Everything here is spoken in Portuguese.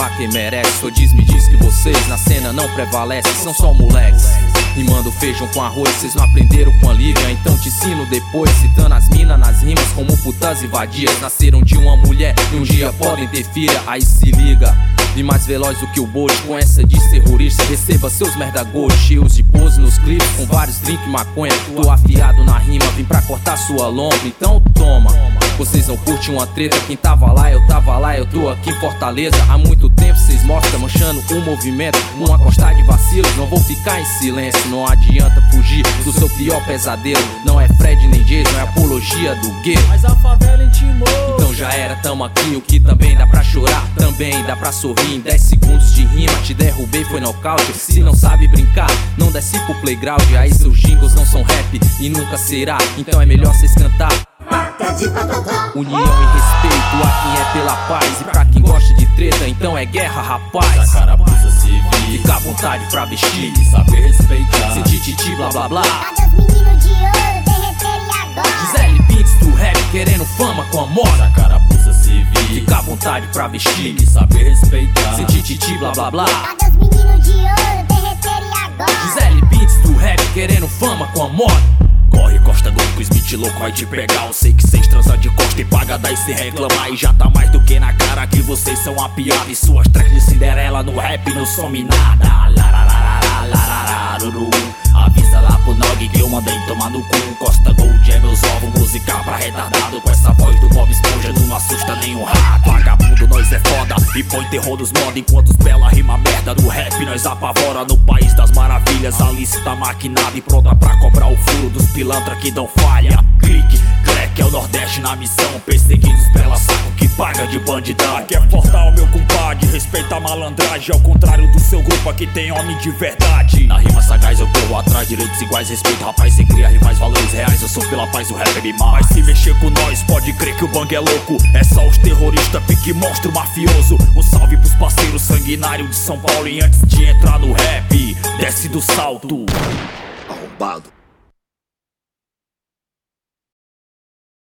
a quem merece. Só diz, me diz que vocês na cena não prevalecem, são só moleques rimando feijão com arroz. Vocês não aprenderam com a Lívia, então te ensino depois. Citando as minas nas rimas como putas e vadias. Nasceram de uma mulher e um dia podem ter filha. Aí se liga, e mais veloz do que o bote, com essa de terrorista. Receba seus merda gold, cheios de pose nos clipes, com vários drink maconha. Tô afiado na rima, vim pra cortar sua lomba, então toma. Vocês não curtem uma treta, quem tava lá, eu tô aqui em Fortaleza. Há muito tempo vocês mostram manchando o movimento, numa costa de vacilos, não vou ficar em silêncio. Não adianta fugir do seu pior pesadelo. Não é Fred nem Jason, é apologia do gueto. Mas a favela intimou. Então já era, tamo aqui, o que também dá pra chorar, também dá pra sorrir. Em 10 segundos de rima te derrubei, foi nocaute. Se não sabe brincar, não desce pro playground. Aí seus jingles não são rap e nunca será, então é melhor cês cantar. União e respeito a quem é pela paz, e pra quem gosta de treta, então é guerra, rapaz. A carapuça civil, fica à vontade pra vestir e saber respeitar. Sem tititi, blá blá blá. Cadê os meninos de ouro, derreteram e agora? Gisele Beats do rap querendo fama com a moda. A carapuça civil, fica à vontade pra vestir e saber respeitar. Sem tititi, blá blá blá. Cadê os meninos de ouro, derreteram e agora? Gisele Beats do rap querendo fama com a moda. Corre, Costa Gol, que o Smith louco vai te pegar. Eu sei que cês transam de costa e paga daí sem reclamar. E já tá mais do que na cara que vocês são uma piada. E suas tracks de Cinderela no rap não some nada. Avisa lá pro Nog que eu mandei tomar no cu. Costa Gold é meus ovos, música pra retardado. Com essa voz do Bob Esponja não assusta nenhum rato. Vagabundo, nós é foda e põe terror nos moda. Enquanto os bela rima merda no rap nós apavora. No país das maravilhas, Alice tá maquinada e pronta pra cobrar o furo dos pilantra que dão falha. Clique, crack, é o Nordeste na missão, perseguidos pela saco que paga de bandidão. Aqui é Fortal, meu compadre, respeita a malandragem. Ao contrário do seu grupo, aqui tem homem de verdade. Na rima sagaz eu corro atrás, direitos iguais, respeito rapaz, sem criar rivais, valores reais. Eu sou pela paz, o rap é mais. Mas se mexer com nós, pode crer que o bang é louco. É só os terroristas, pique monstro mafioso. Um salve pros parceiros sanguinários de São Paulo. E antes de entrar no rap, desce do salto. Arrombado.